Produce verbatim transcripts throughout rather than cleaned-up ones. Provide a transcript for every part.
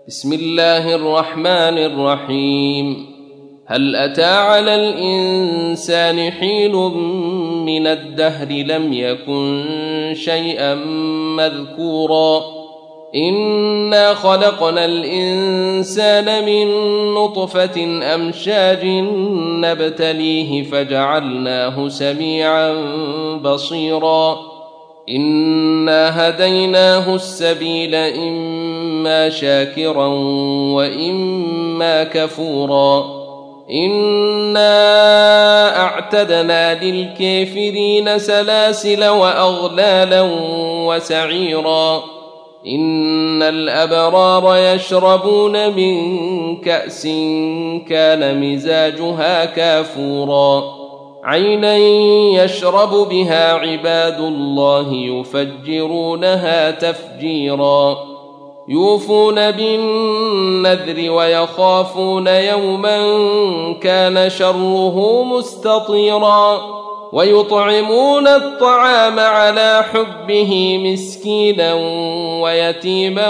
بسم الله الرحمن الرحيم. هل أتى على الإنسان حين من الدهر لم يكن شيئا مذكورا إنا خلقنا الإنسان من نطفة أمشاج نبتليه فجعلناه سميعا بصيرا إنا هديناه السبيل إما شاكرا وإما كفورا إنا أعتدنا للكافرين سلاسل وأغلالا وسعيرا إن الأبرار يشربون من كأس كان مزاجها كافورا عينا يشرب بها عباد الله يفجرونها تفجيرا يوفون بالنذر ويخافون يوما كان شره مستطيرا ويطعمون الطعام على حبه مسكينا ويتيما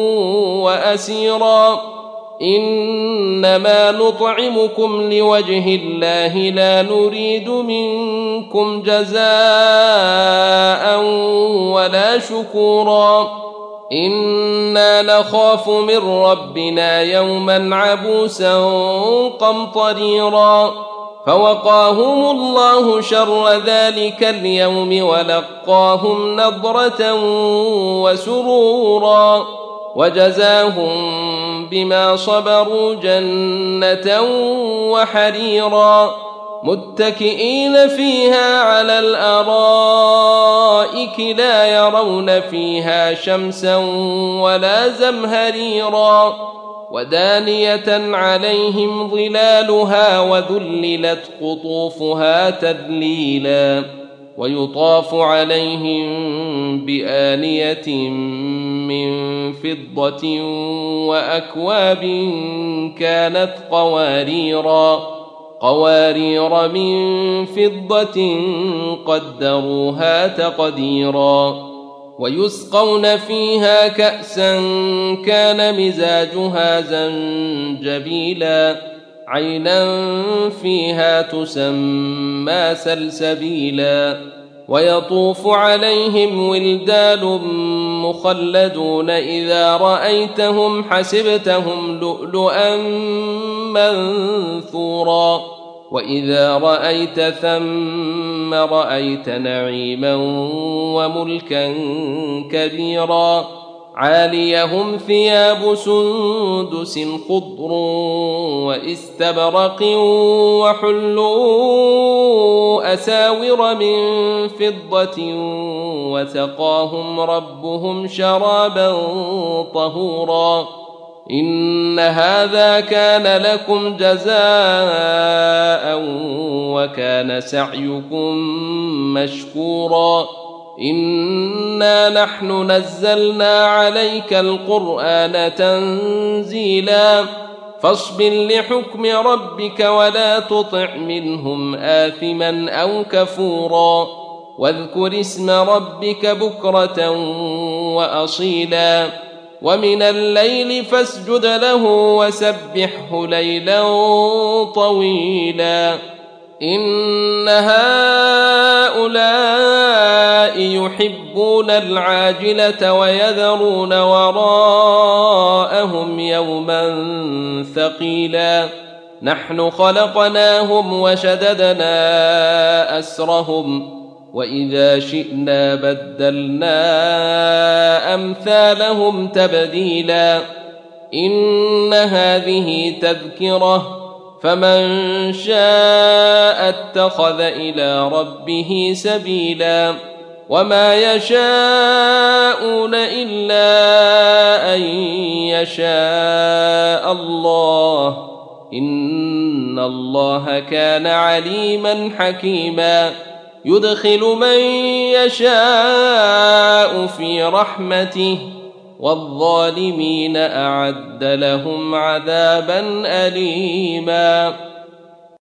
وأسيرا إنما نطعمكم لوجه الله لا نريد منكم جزاء ولا شكورا إنا نخاف من ربنا يوما عبوسا قمطريرا فوقاهم الله شر ذلك اليوم ولقاهم نضرة وسرورا وجزاهم بما صبروا جنة وحريرا متكئين فيها على الأرائك لا يرون فيها شمسا ولا زمهريرا ودانية عليهم ظلالها وذللت قطوفها تذليلا ويطاف عليهم بآنية من فضة وأكواب كانت قواريرا قوارير من فضة قدروها تقديرا ويسقون فيها كأسا كان مزاجها زنجبيلا عينا فيها تسمى سلسبيلا ويطوف عليهم ولدان مخلدون إذا رأيتهم حسبتهم لؤلؤا منثورا وإذا رأيت ثم رأيت نعيما وملكا كبيرا عاليهم ثياب سندس خضر واستبرق وحلوا أساور من فضة وسقاهم ربهم شرابا طهورا إن هذا كان لكم جزاء وكان سعيكم مشكورا إنا نحن نزلنا عليك القرآن تنزيلا فاصبر لحكم ربك ولا تطع منهم آثما أو كفورا واذكر اسم ربك بكرة وأصيلا ومن الليل فاسجد له وسبحه ليلا طويلا إن هؤلاء يحبون العاجلة ويذرون وراءهم يوما ثقيلا نحن خلقناهم وشددنا أسرهم وإذا شئنا بدلنا أمثالهم تبديلا إن هذه تذكرة فمن شاء اتخذ إلى ربه سبيلا وما يشاءون إلا أن يشاء الله إن الله كان عليما حكيما يدخل من يشاء في رحمته والظالمين أعد لهم عذابا أليما.